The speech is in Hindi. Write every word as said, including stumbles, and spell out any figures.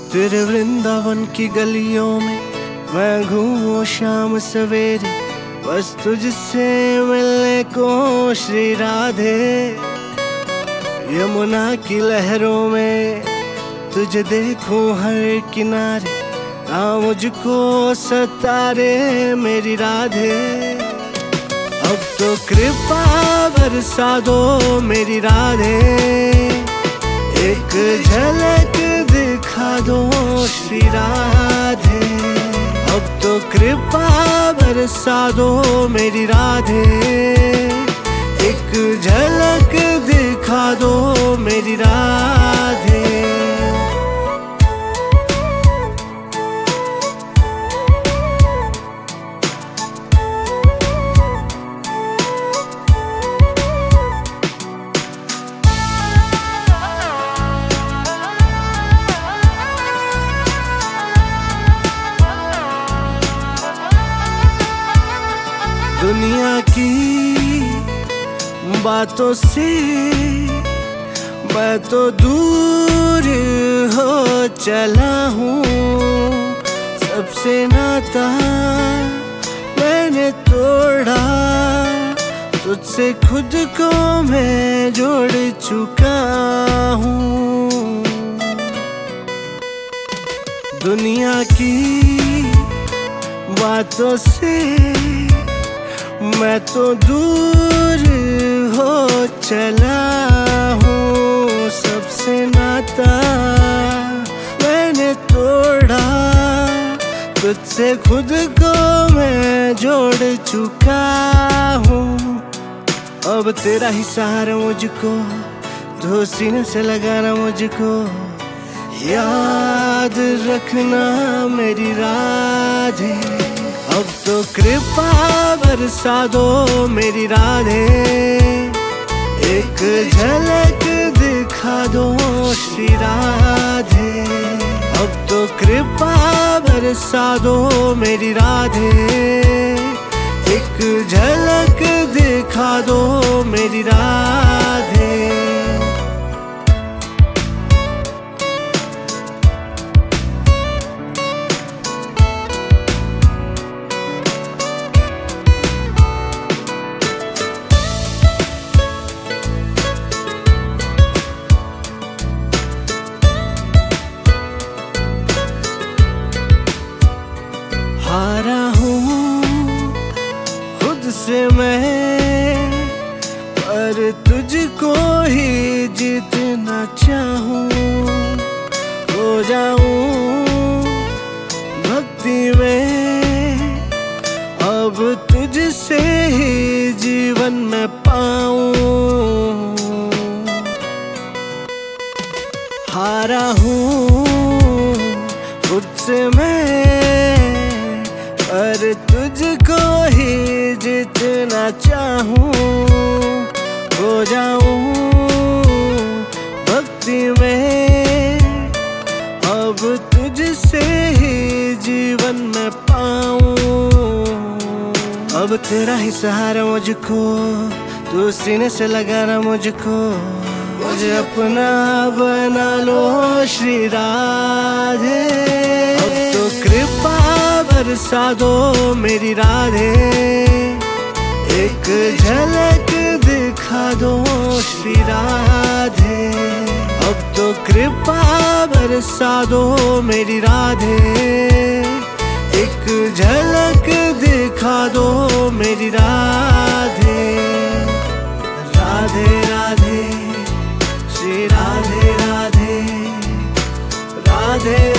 तेरे वृंदावन की गलियों में मैं घूमूं शाम सवेरे, बस तुझसे मिलने को श्री राधे। यमुना की लहरों में तुझे देखूं हर किनारे, आ मुझको सतारे मेरी राधे। अब तो कृपा बरसा दो मेरी राधे, एक झलक दिखा दो श्री राधे। अब तो कृपा बरसा दो मेरी राधे, एक झलक दिखा दो मेरी राधे। दुनिया की बातों से मैं तो दूर हो चला हूँ, सबसे नाता मैंने तोड़ा, तुझसे खुद को मैं जोड़ चुका हूँ। दुनिया की बातों से मैं तो दूर हो चला हूँ, सबसे नाता मैंने तोड़ा, तुझसे खुद को मैं जोड़ चुका हूँ। अब तेरा ही सहारा मुझको, तो सीने से लगाना मुझको, याद रखना मेरी राधे। अब तो कृपा बरसा दो मेरी राधे, एक झलक दिखा दो श्री राधे। अब तो कृपा बरसा दो मेरी राधे, एक झलक दिखा दो मेरी राधे। हारा हूँ खुद से मैं, पर तुझको ही जीतना चाहूँ। हो जाऊँ भक्ति में, अब तुझसे ही जीवन में पाऊँ। हारा हूँ खुद से मैं, पर तुझको ही जीतना चाहूँ। हो जाऊँ भक्ति में, अब तुझसे ही जीवन में पाऊँ। अब तेरा ही सहारा मुझको, तू सीने से लगाना मुझको, मुझे अपना बना लो श्री राधे। अब तो कृपा बरसा दो मेरी राधे, एक झलक दिखा दो श्री राधे। अब तो कृपा बरसा दो मेरी राधे, एक झलक दिखा दो मेरी राधे। राधे राधे श्री राधे राधे राधे।